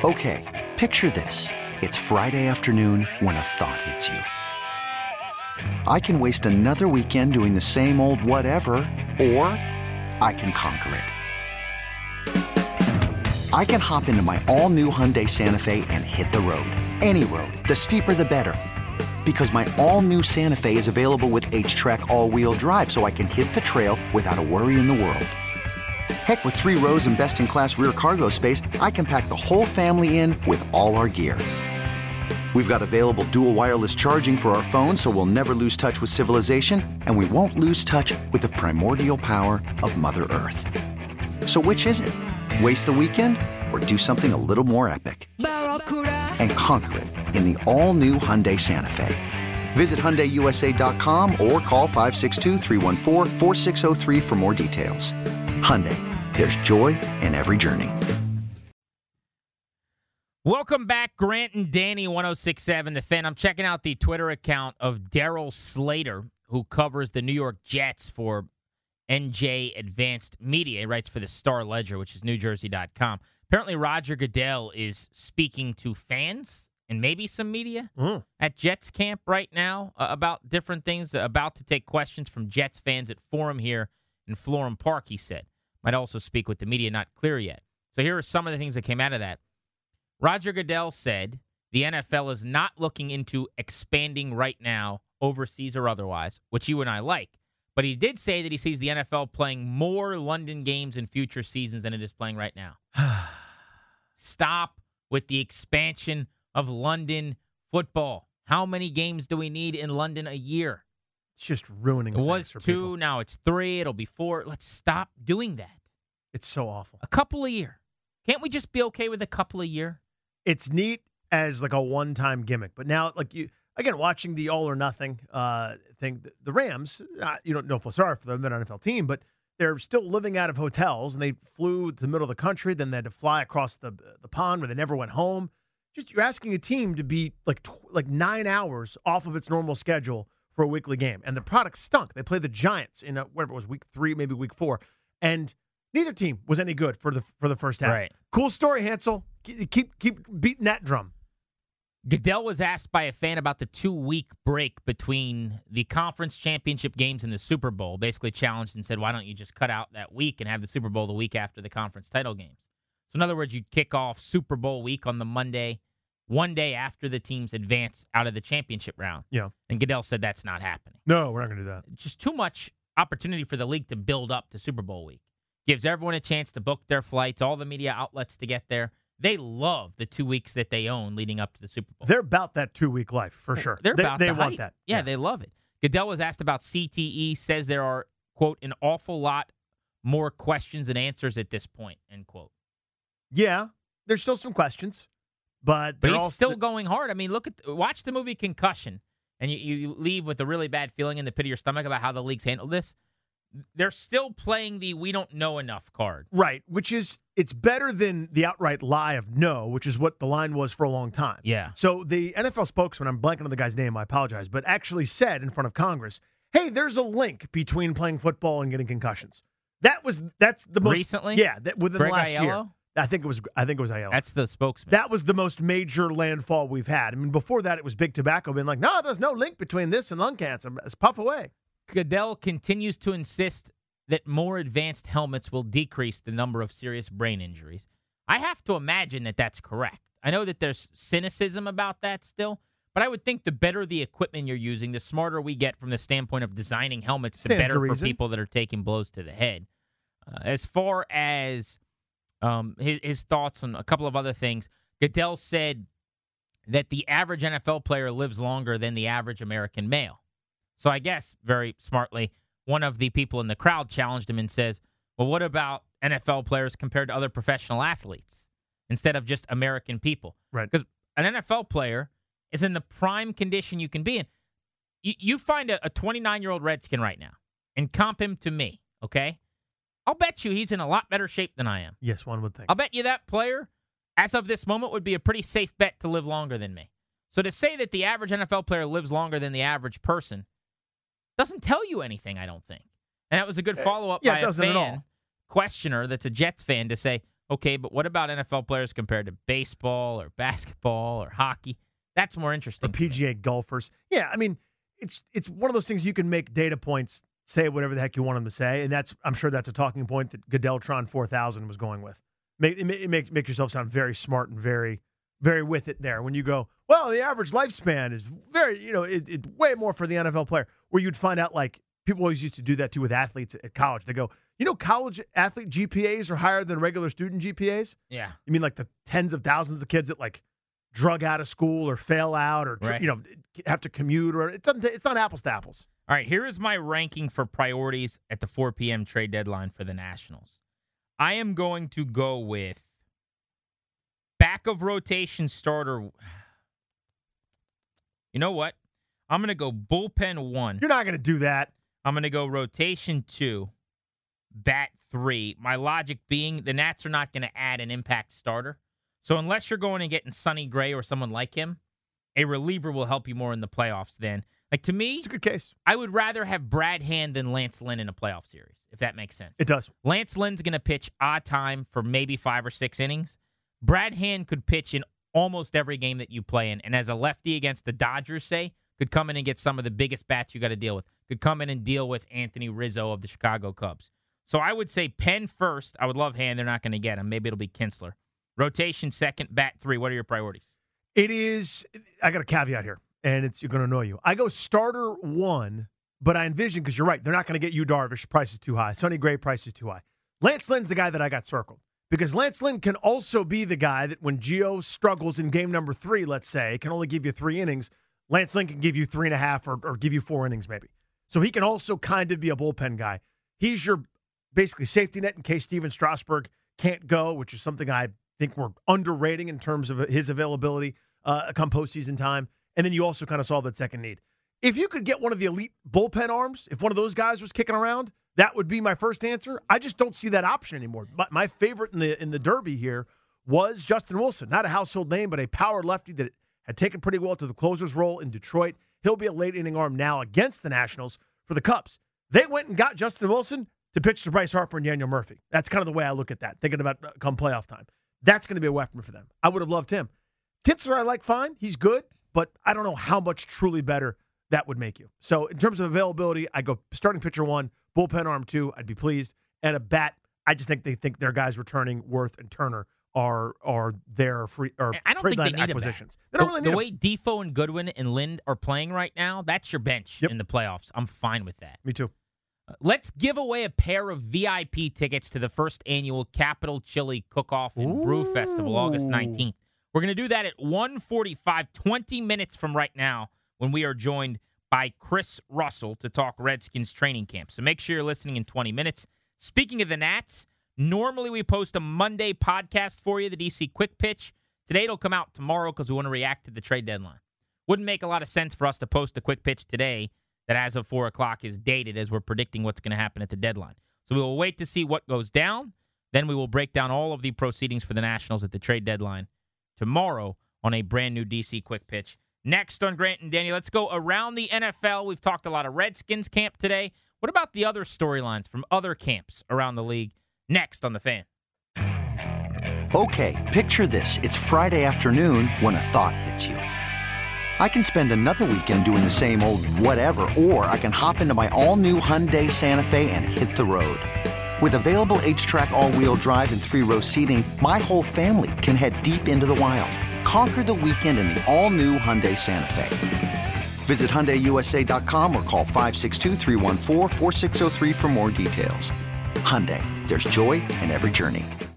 Okay, picture this. It's Friday afternoon when a thought hits you. I can waste another weekend doing the same old whatever, or I can conquer it. I can hop into my all-new Hyundai Santa Fe and hit the road. Any road. The steeper, the better. Because my all-new Santa Fe is available with H-Track all-wheel drive, so I can hit the trail without a worry in the world. Heck, with 3 rows and best-in-class rear cargo space, I can pack the whole family in with all our gear. We've got available dual wireless charging for our phones, so we'll never lose touch with civilization, and we won't lose touch with the primordial power of Mother Earth. So which is it? Waste the weekend or do something a little more epic? And conquer it in the all-new Hyundai Santa Fe. Visit HyundaiUSA.com or call 562-314-4603 for more details. Hyundai, there's joy in every journey. Welcome back, Grant and Danny, 106.7 The Fan. I'm checking out the Twitter account of Daryl Slater, who covers the New York Jets for NJ Advanced Media. He writes for the Star Ledger, which is NewJersey.com. Apparently, Roger Goodell is speaking to fans and maybe some media at Jets camp right now about different things, about to take questions from Jets fans at Forum here in Florham Park, he said. Might also speak with the media, not clear yet. So here are some of the things that came out of that. Roger Goodell said the NFL is not looking into expanding right now, overseas or otherwise, which you and I like. But he did say that he sees the NFL playing more London games in future seasons than it is playing right now. Stop with the expansion of London football. How many games do we need in London a year? It's just ruining it. It was 2, people. Now it's 3, it'll be 4. Let's stop doing that. It's so awful. A couple a year. Can't we just be okay with a couple a year? It's neat as like a one-time gimmick, but now again, watching the all or nothing thing, the Rams, you don't know if sorry for them, they're an NFL team, but they're still living out of hotels, and they flew to the middle of the country, then they had to fly across the pond where they never went home. Just you're asking a team to be like 9 hours off of its normal schedule for a weekly game, and the product stunk. They played the Giants in whatever it was, week 3, maybe week 4, and neither team was any good for the first half. Right. Cool story, Hansel. Keep beating that drum. Goodell was asked by a fan about the 2-week break between the conference championship games and the Super Bowl, basically challenged and said, why don't you just cut out that week and have the Super Bowl the week after the conference title games? So in other words, you'd kick off Super Bowl week on the Monday, one day after the teams advance out of the championship round. Yeah. And Goodell said that's not happening. No, we're not going to do that. Just too much opportunity for the league to build up to Super Bowl week. Gives everyone a chance to book their flights, all the media outlets to get there. They love the 2 weeks that they own leading up to the Super Bowl. They're about that 2-week life, for sure. They're about they the want hype. that. Yeah, they love it. Goodell was asked about CTE, says there are, quote, an awful lot more questions than answers at this point, end quote. Yeah, there's still some questions, but he's still going hard. I mean, watch the movie Concussion, and you leave with a really bad feeling in the pit of your stomach about how the league's handled this. They're still playing the we don't know enough card. Right, which is, it's better than the outright lie of no, which is what the line was for a long time. Yeah. So the NFL spokesman, I'm blanking on the guy's name, I apologize, but actually said in front of Congress, hey, there's a link between playing football and getting concussions. That's the most recently? Yeah, within Greg the last Aiello? year. I think it was Aiello. That's the spokesman. That was the most major landfall we've had. I mean, before that, it was Big Tobacco being like, no, there's no link between this and lung cancer. It's puff away. Goodell continues to insist that more advanced helmets will decrease the number of serious brain injuries. I have to imagine that that's correct. I know that there's cynicism about that still, but I would think the better the equipment you're using, the smarter we get from the standpoint of designing helmets, the better for people that are taking blows to the head. As far as his thoughts on a couple of other things, Goodell said that the average NFL player lives longer than the average American male. So I guess, very smartly, one of the people in the crowd challenged him and says, well, what about NFL players compared to other professional athletes instead of just American people? Right. Because an NFL player is in the prime condition you can be in. You find a 29-year-old Redskin right now and comp him to me, okay? I'll bet you he's in a lot better shape than I am. Yes, one would think. I'll bet you that player, as of this moment, would be a pretty safe bet to live longer than me. So to say that the average NFL player lives longer than the average person doesn't tell you anything, I don't think. And that was a good follow-up by a fan, questioner that's a Jets fan, to say, Okay, but what about NFL players compared to baseball or basketball or hockey? That's more interesting. Or PGA golfers. Yeah, I mean, it's one of those things you can make data points, say whatever the heck you want them to say, and I'm sure that's a talking point that Goodelltron 4000 was going with. Make yourself sound very smart and very, very with it there. When you go, well, the average lifespan is very, it's way more for the NFL player. Where you'd find out, like, people always used to do that too with athletes at college. They go, college athlete GPAs are higher than regular student GPAs? Yeah. You mean like the tens of thousands of kids that, like, drug out of school or fail out or, right. Have to commute, or it's not apples to apples. All right, here is my ranking for priorities at the 4 p.m. trade deadline for the Nationals. I am going to go with back of rotation starter. You know what? I'm going to go bullpen 1. You're not going to do that. I'm going to go rotation 2, bat 3. My logic being the Nats are not going to add an impact starter. So unless you're going and getting Sonny Gray or someone like him, a reliever will help you more in the playoffs than. Like, to me, it's a good case. I would rather have Brad Hand than Lance Lynn in a playoff series, if that makes sense. It does. Lance Lynn's going to pitch odd time for maybe 5 or 6 innings. Brad Hand could pitch in almost every game that you play in, and as a lefty against the Dodgers, say, could come in and get some of the biggest bats you got to deal with. Could come in and deal with Anthony Rizzo of the Chicago Cubs. So I would say pen first. I would love Hand. They're not going to get him. Maybe it'll be Kinsler. Rotation second, bat 3. What are your priorities? It is, I got a caveat here, and you're going to annoy you. I go starter 1, but I envision, because you're right, they're not going to get Yu Darvish. Price is too high. Sonny Gray, price is too high. Lance Lynn's the guy that I got circled, because Lance Lynn can also be the guy that when Gio struggles in game number 3, let's say, can only give you 3 innings, Lance Lynn can give you 3.5 or give you 4 innings maybe. So he can also kind of be a bullpen guy. He's your basically safety net in case Steven Strasburg can't go, which is something I think we're underrating in terms of his availability come postseason time. And then you also kind of saw that second need. If you could get one of the elite bullpen arms, if one of those guys was kicking around, that would be my first answer. I just don't see that option anymore. My favorite in the Derby here was Justin Wilson. Not a household name, but a power lefty that had taken pretty well to the closer's role in Detroit. He'll be a late inning arm now against the Nationals for the Cubs. They went and got Justin Wilson to pitch to Bryce Harper and Daniel Murphy. That's kind of the way I look at that, thinking about come playoff time. That's going to be a weapon for them. I would have loved him. Kinsler I like fine. He's good, but I don't know how much truly better that would make you. So in terms of availability, I go starting pitcher 1, bullpen arm 2, I'd be pleased. And a bat, I just think they think their guys returning, Worth and Turner, are their free or I don't think they need acquisitions. They don't really need the way Defoe and Goodwin and Lind are playing right now, that's your bench in the playoffs. I'm fine with that. Me too. Let's give away a pair of VIP tickets to the first annual Capital Chili Cook-Off and Brew Festival, August 19th. We're going to do that at 1:45, 20 minutes from right now, when we are joined by Chris Russell to talk Redskins training camp. So make sure you're listening in 20 minutes. Speaking of the Nats, normally we post a Monday podcast for you, the DC Quick Pitch. Today it'll come out tomorrow because we want to react to the trade deadline. Wouldn't make a lot of sense for us to post a Quick Pitch today that as of 4 o'clock is dated as we're predicting what's going to happen at the deadline. So we will wait to see what goes down. Then we will break down all of the proceedings for the Nationals at the trade deadline tomorrow on a brand new DC Quick Pitch. Next on Grant and Danny, let's go around the NFL. We've talked a lot of Redskins camp today. What about the other storylines from other camps around the league? Next on The Fan. Okay, picture this. It's Friday afternoon when a thought hits you. I can spend another weekend doing the same old whatever, or I can hop into my all-new Hyundai Santa Fe and hit the road. With available H-Track all-wheel drive and 3-row seating, my whole family can head deep into the wild. Conquer the weekend in the all-new Hyundai Santa Fe. Visit HyundaiUSA.com or call 562-314-4603 for more details. Hyundai, there's joy in every journey.